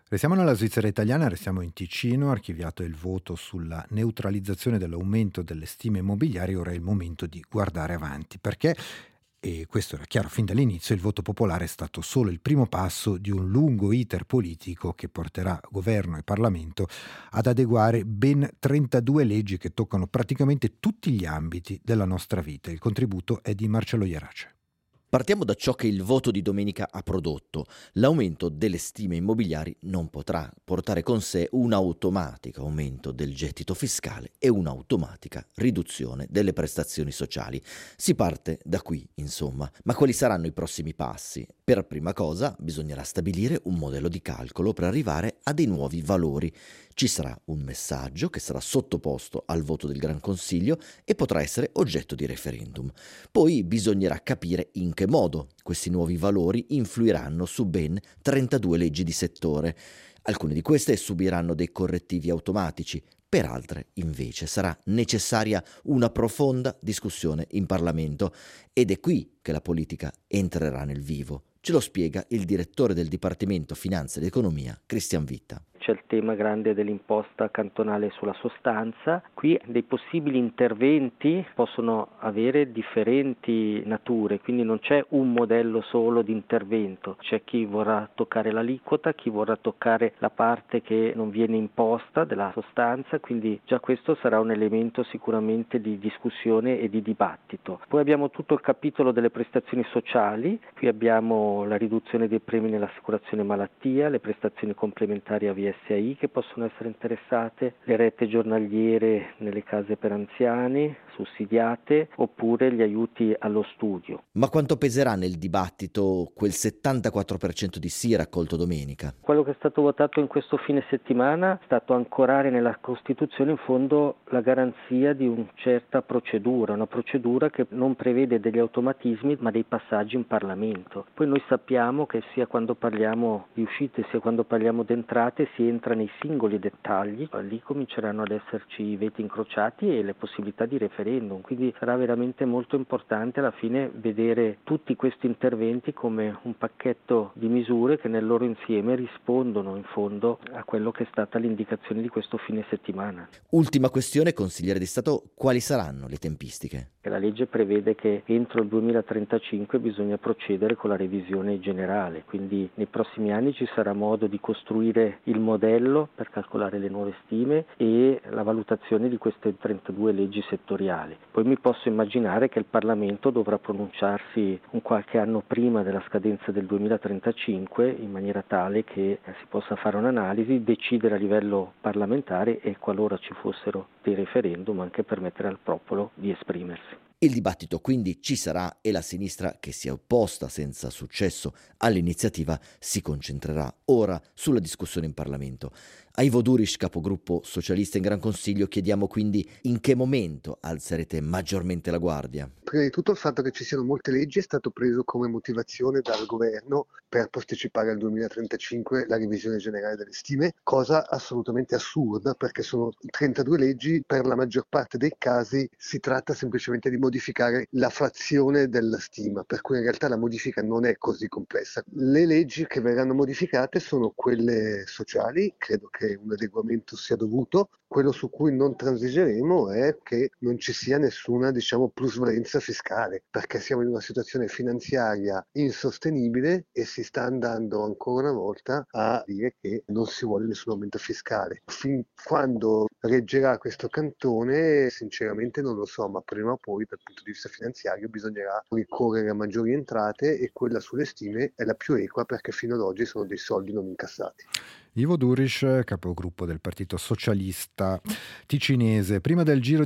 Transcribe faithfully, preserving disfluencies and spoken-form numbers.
Restiamo nella Svizzera italiana, restiamo in Ticino, archiviato il voto sulla neutralizzazione dell'aumento delle stime immobiliari, ora è il momento di guardare avanti, perché, e questo era chiaro fin dall'inizio, il voto popolare è stato solo il primo passo di un lungo iter politico che porterà governo e Parlamento ad adeguare ben trentadue leggi che toccano praticamente tutti gli ambiti della nostra vita. Il contributo è di Marcello Ierace. Partiamo da ciò che il voto di domenica ha prodotto. L'aumento delle stime immobiliari non potrà portare con sé un automatico aumento del gettito fiscale e un'automatica riduzione delle prestazioni sociali. Si parte da qui, insomma. Ma quali saranno i prossimi passi? Per prima cosa bisognerà stabilire un modello di calcolo per arrivare a dei nuovi valori. Ci sarà un messaggio che sarà sottoposto al voto del Gran Consiglio e potrà essere oggetto di referendum. Poi bisognerà capire in che modo questi nuovi valori influiranno su ben trentadue leggi di settore. Alcune di queste subiranno dei correttivi automatici, per altre invece sarà necessaria una profonda discussione in Parlamento ed è qui che la politica entrerà nel vivo. Ce lo spiega il direttore del Dipartimento Finanza ed Economia, Christian Witta. C'è il tema grande dell'imposta cantonale sulla sostanza. Qui dei possibili interventi possono avere differenti nature, quindi non c'è un modello solo di intervento. C'è chi vorrà toccare l'aliquota, chi vorrà toccare la parte che non viene imposta della sostanza, quindi già questo sarà un elemento sicuramente di discussione e di dibattito. Poi abbiamo tutto il capitolo delle prestazioni sociali, qui abbiamo la riduzione dei premi nell'assicurazione malattia, le prestazioni complementari a V S I che possono essere interessate, le rette giornaliere nelle case per anziani sussidiate oppure gli aiuti allo studio. Ma quanto peserà nel dibattito quel settantaquattro per cento di sì raccolto domenica? Quello che è stato votato in questo fine settimana è stato ancorare nella Costituzione in fondo la garanzia di una certa procedura, una procedura che non prevede degli automatismi ma dei passaggi in Parlamento. Poi noi sappiamo che sia quando parliamo di uscite sia quando parliamo di entrate si entra nei singoli dettagli, lì cominceranno ad esserci i veti incrociati e le possibilità di referendum, quindi sarà veramente molto importante alla fine vedere tutti questi interventi come un pacchetto di misure che nel loro insieme rispondono in fondo a quello che è stata l'indicazione di questo fine settimana. Ultima questione, consigliere di Stato, quali saranno le tempistiche? La legge prevede che entro il duemilatrentacinque bisogna procedere con la revisione generale, quindi nei prossimi anni ci sarà modo di costruire il modello per calcolare le nuove stime e la valutazione di queste trentadue leggi settoriali. Poi mi posso immaginare che il Parlamento dovrà pronunciarsi un qualche anno prima della scadenza del duemilatrentacinque in maniera tale che si possa fare un'analisi, decidere a livello parlamentare e qualora ci fossero dei referendum anche permettere al popolo di esprimersi. Il dibattito quindi ci sarà e la sinistra, che si è opposta senza successo all'iniziativa, si concentrerà ora sulla discussione in Parlamento. A Ivo Duriš, capogruppo socialista in Gran Consiglio, chiediamo quindi in che momento alzerete maggiormente la guardia. Prima di tutto il fatto che ci siano molte leggi è stato preso come motivazione dal governo per posticipare al duemilatrentacinque la revisione generale delle stime, cosa assolutamente assurda perché sono trentadue leggi, per la maggior parte dei casi si tratta semplicemente di modificare la frazione della stima, per cui in realtà la modifica non è così complessa. Le leggi che verranno modificate sono quelle sociali, credo che un adeguamento sia dovuto. Quello su cui non transigeremo è che non ci sia nessuna, diciamo, plusvalenza fiscale, perché siamo in una situazione finanziaria insostenibile e si sta andando ancora una volta a dire che non si vuole nessun aumento fiscale. Fin quando reggerà questo cantone, sinceramente non lo so, ma prima o poi dal punto di vista finanziario bisognerà ricorrere a maggiori entrate e quella sulle stime è la più equa perché fino ad oggi sono dei soldi non incassati. Ivo Duriš, capogruppo del Partito Socialista Ticinese. Prima del Giro